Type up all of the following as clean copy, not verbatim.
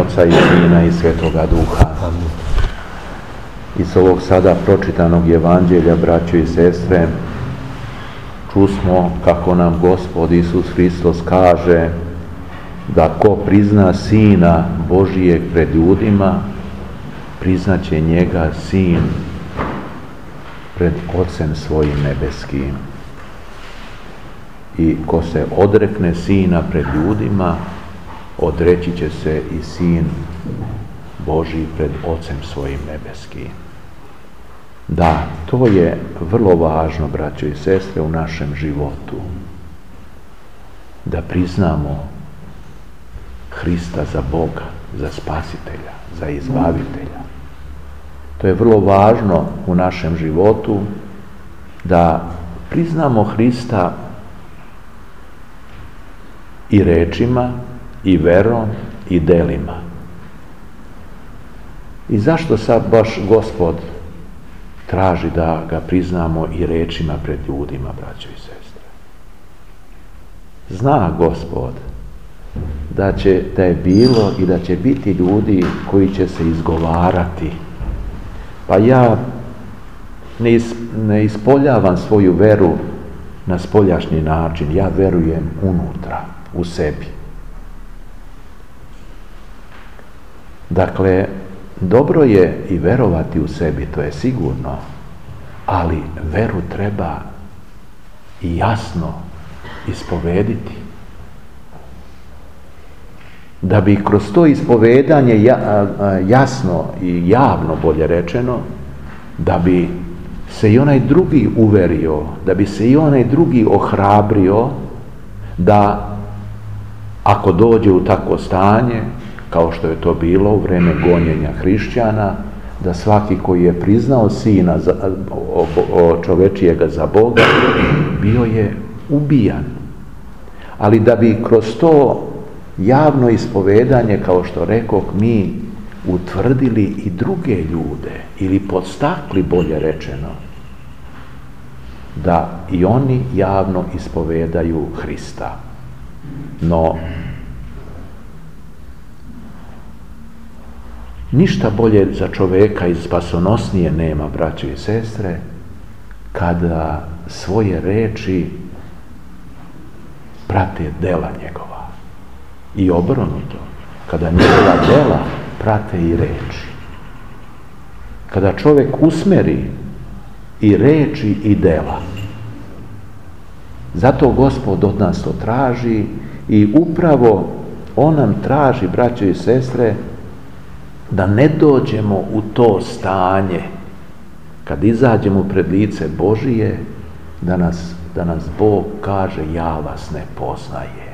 Oca i Sina i Svetoga Duha. Iz ovog sada pročitanog evanđelja, braćo i sestre, čusmo kako nam Gospod Isus Hristos kaže da ko prizna Sina Božijeg pred ljudima, priznaće njega Sin pred Ocem svojim nebeskim. I ko se odrekne Sina pred ljudima, odreći će se i Sin Božji pred Ocem svojim nebeskim. Da, to je vrlo važno, braćo i sestre, u našem životu. Da priznamo Hrista za Boga, za Spasitelja, za Izbavitelja. To je vrlo važno u našem životu, da priznamo Hrista i rečima, i verom, i delima. I zašto sad baš Gospod traži da ga priznamo i rečima pred ljudima, braćo i sestre? Zna Gospod da je bilo i da će biti ljudi koji će se izgovarati. Pa ja ne ispoljavam svoju veru na spoljašnji način, ja verujem unutra, u sebi. Dakle, dobro je i verovati u sebi, to je sigurno, ali veru treba i jasno ispovediti. Da bi kroz to ispovedanje jasno i javno, bolje rečeno, da bi se i onaj drugi uverio, da bi se i onaj drugi ohrabrio, da ako dođe u takvo stanje, kao što je to bilo u vrijeme gonjenja hrišćana, da svaki koji je priznao Sina čovečijega za Boga, bio je ubijan. Ali da bi kroz to javno ispovedanje, kao što rekoh, mi utvrdili i druge ljude, ili podstakli, bolje rečeno, da i oni javno ispovedaju Hrista. No, ništa bolje za čoveka i spasonosnije nema, braćo i sestre, kada svoje reči prate dela njegova. I obrnuto, kada njegova dela prate i reči. Kada čovjek usmeri i reči i dela. Zato Gospod od nas to traži i upravo On nam traži, braćo i sestre, da ne dođemo u to stanje, kad izađemo pred lice Božije, da nas Bog kaže: ja vas ne poznajem.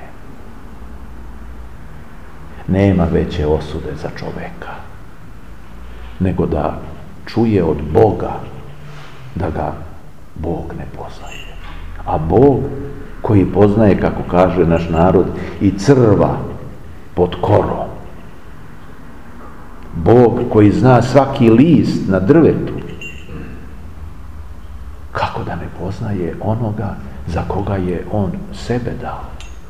Nema veće osude za čoveka, nego da čuje od Boga da ga Bog ne poznaje. A Bog koji poznaje, kako kaže naš narod, i crva pod korom. Bog koji zna svaki list na drvetu, kako da ne poznaje onoga za koga je On sebe dao?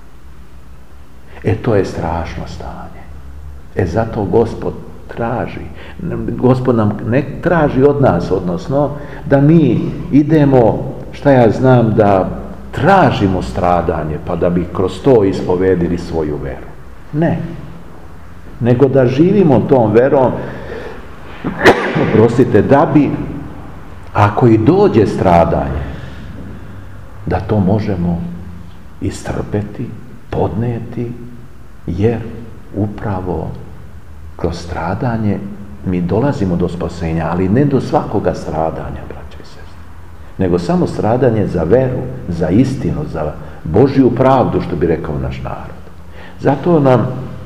To je strašno stanje. Zato Gospod traži, Gospod nam ne traži od nas, odnosno da mi idemo, šta ja znam, da tražimo stradanje, pa da bi kroz to ispovedili svoju veru. Ne. Nego da živimo tom verom, oprostite, da bi, ako i dođe stradanje, da to možemo istrpeti, podnijeti, jer upravo kroz stradanje mi dolazimo do spasenja, ali ne do svakoga stradanja, braćo i sestre, nego samo stradanje za veru, za istinu, za Božju pravdu, što bi rekao naš narod. Zato nam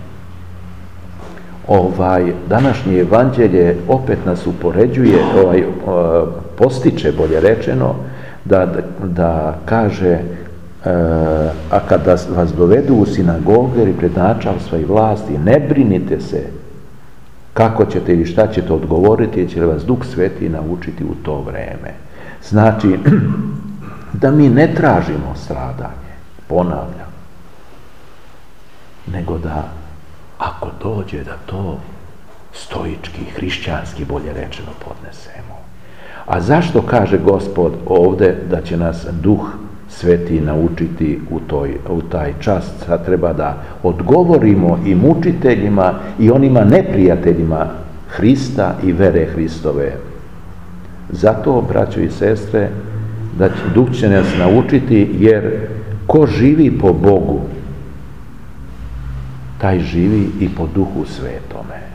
današnje evanđelje opet nas upoređuje, postiče, bolje rečeno, da kaže: a kada vas dovedu u sinagoge ili pred načalstva i vlasti, ne brinite se kako ćete ili šta ćete odgovoriti, jer će vas Duh Sveti naučiti u to vreme. Znači, da mi ne tražimo stradanje, ponavljam, nego da ako dođe da to stoički, hrišćanski, bolje rečeno, podnesemo. A zašto kaže Gospod ovdje da će nas Duh Sveti naučiti u taj čas? Sad treba da odgovorimo i mučiteljima i onima neprijateljima Hrista i vere Hristove. Zato, braćo i sestre, da Duh će nas naučiti, jer ko živi po Bogu, taj živi i po Duhu Svetome.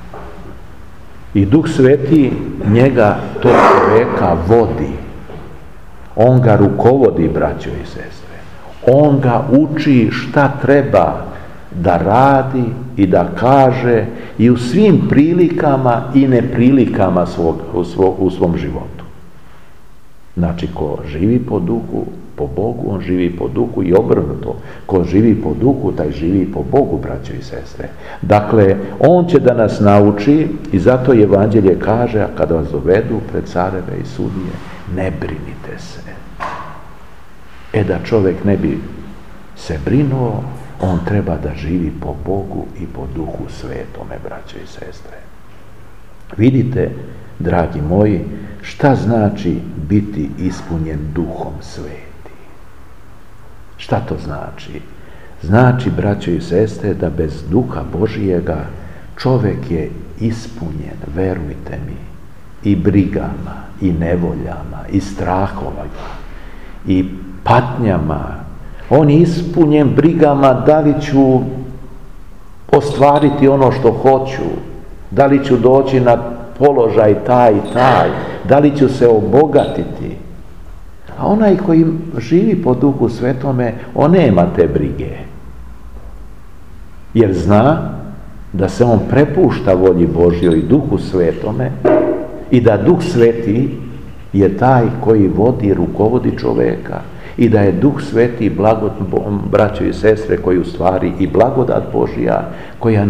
I Duh Sveti njega, tog čovjeka, vodi. On ga rukovodi, braćo i sestre. On ga uči šta treba da radi i da kaže i u svim prilikama i neprilikama u svom životu. Znači, ko živi po Duhu, po Bogu, on živi po Duhu i obrnuto. Ko živi po Duhu, taj živi po Bogu, braćo i sestre. Dakle, on će da nas nauči i zato Evanđelje kaže, a kada vas dovedu pred careve i sudije, ne brinite se. Da čovjek ne bi se brinuo, on treba da živi po Bogu i po Duhu Svetome, braćo i sestre. Vidite, dragi moji, šta znači biti ispunjen Duhom Svetim? Šta to znači? Znači, braćo i sestre, da bez Duha Božijega čovjek je ispunjen, verujte mi, i brigama, i nevoljama, i strahovima, i patnjama. On je ispunjen brigama da li ću ostvariti ono što hoću, da li ću doći na položaj taj i taj, da li ću se obogatiti. A onaj koji živi po Duhu Svetome, on nema te brige. Jer zna da se on prepušta volji Božjoj i Duhu Svetome i da Duh Sveti je taj koji vodi, rukovodi čovjeka i da je Duh Sveti, braćo i sestre, koji u stvari i blagodat Božja koja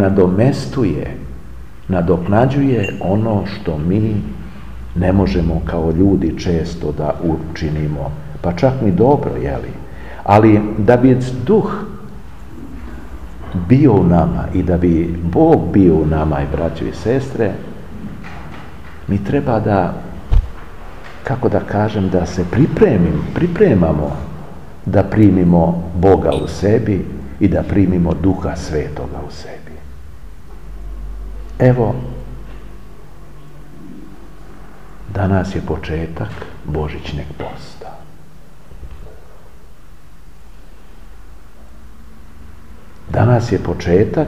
nadoknađuje ono što mi ne možemo kao ljudi često da učinimo, pa čak ni dobro, jeli? Ali da bi Duh bio u nama i da bi Bog bio u nama, i braćo i sestre, mi treba da, kako da kažem, da se pripremamo da primimo Boga u sebi i da primimo Duha Svetoga u sebi. Evo, danas je početak Božićneg posta. Danas je početak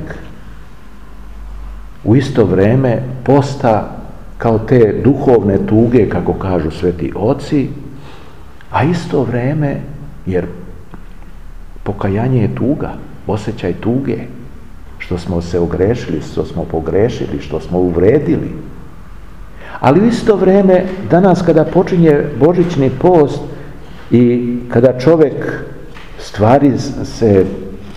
u isto vrijeme posta kao te duhovne tuge, kako kažu sveti oci, a isto vrijeme, jer pokajanje je tuga, osjećaj tuge, što smo se ogrešili, što smo pogrešili, što smo uvredili. Ali u isto vrijeme, danas kada počinje Božićni post i kada čovjek stvari se,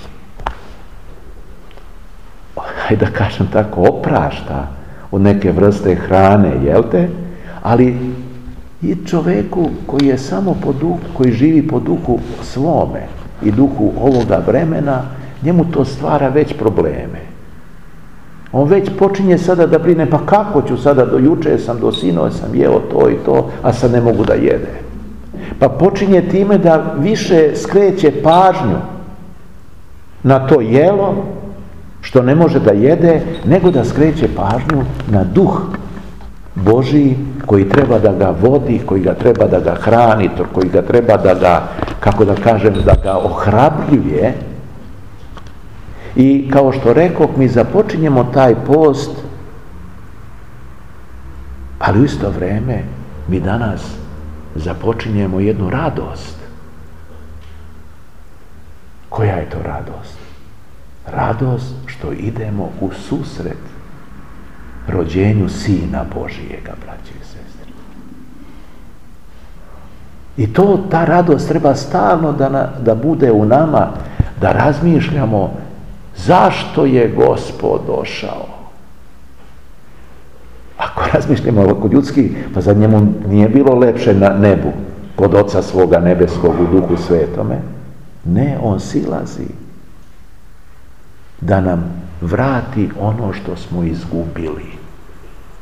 hajde da kažem tako, oprašta od neke vrste hrane, jel te? Ali i čovjeku koji je samo po duhu, koji živi po duhu svome i duhu ovoga vremena, njemu to stvara već probleme. On već počinje sada da brine, pa kako ću sada, do juče sam, do sinoć sam jeo to i to, a sad ne mogu da jede. Pa počinje time da više skreće pažnju na to jelo, što ne može da jede, nego da skreće pažnju na Duh Božiji koji treba da ga vodi, koji ga treba da ga hrani, koji ga treba da ga, kako da kažem, da ga ohrabljuje. I kao što rekoh, mi započinjemo taj post, ali u isto vrijeme mi danas započinjemo jednu radost. Koja je to radost? Radost što idemo u susret rođenju Sina Božijega, braći i sestre. I ta radost treba stalno da bude u nama, da razmišljamo zašto je Gospod došao. Ako razmišljamo ovako ljudski, pa za njemu nije bilo lepše na nebu, kod Oca svoga nebeskog u Duhu Svetome. Ne, on silazi da nam vrati ono što smo izgubili.